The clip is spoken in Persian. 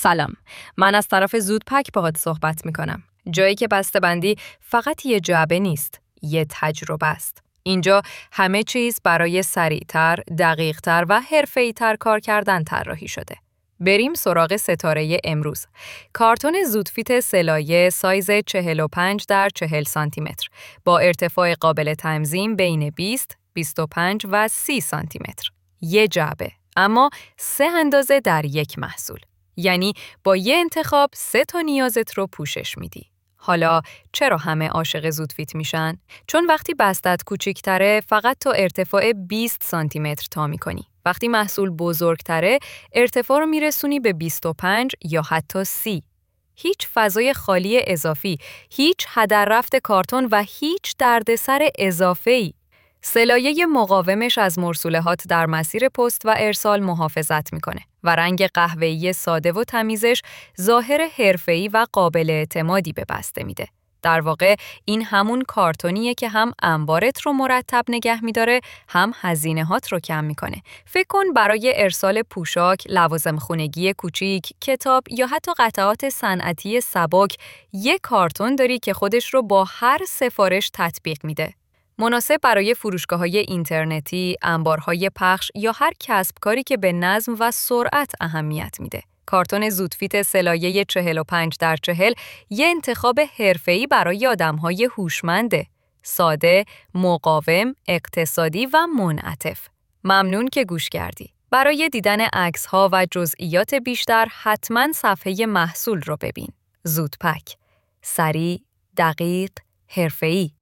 سلام، من از طرف زودپک باهات صحبت میکنم. جایی که بسته‌بندی فقط یه جعبه نیست، یه تجربه است. اینجا همه چیز برای سریعتر، دقیقتر و حرفه‌ای‌تر کار کردن طراحی شده. بریم سراغ ستاره امروز. کارتون زودفیت سلایه سایز 45 در 40 سانتی متر با ارتفاع قابل تنظیم بین 20، 25 و 30 سانتی متر. یه جعبه، اما 3 اندازه در یک محصول. یعنی با یه انتخاب 3 تا نیازت رو پوشش میدی. حالا چرا همه عاشق زودفیت میشن؟ چون وقتی بستت کوچیک‌تره فقط تا ارتفاع 20 سانتی متر تا میکنی. وقتی محصول بزرگتره ارتفاع رو میرسونی به 25 یا حتی 30. هیچ فضای خالی اضافی، هیچ هدر رفت کارتون و هیچ دردسر اضافه‌ای. سلایه مقاومش از مرسولهات در مسیر پست و ارسال محافظت میکنه و رنگ قهوه‌ای ساده و تمیزش ظاهر حرفه‌ای و قابل اعتمادی به بسته میده. در واقع این همون کارتونیه که هم انبارت رو مرتب نگه میداره، هم هزینه‌هات رو کم میکنه. فکر کن برای ارسال پوشاک، لوازم خونگی کوچیک، کتاب یا حتی قطعات صنعتی سبک یک کارتون داری که خودش رو با هر سفارش تطبیق میده. مناسب برای فروشگاه‌های اینترنتی، انبارهای پخش یا هر کسب کاری که به نظم و سرعت اهمیت میده. کارتون زودفیت سلایه 45 در 40 یه انتخاب حرفه‌ای برای آدم‌های هوشمنده. ساده، مقاوم، اقتصادی و منعطف. ممنون که گوش کردی. برای دیدن عکس‌ها و جزئیات بیشتر حتما صفحه محصول رو ببین. زودپک. سریع، دقیق، حرفه‌ای.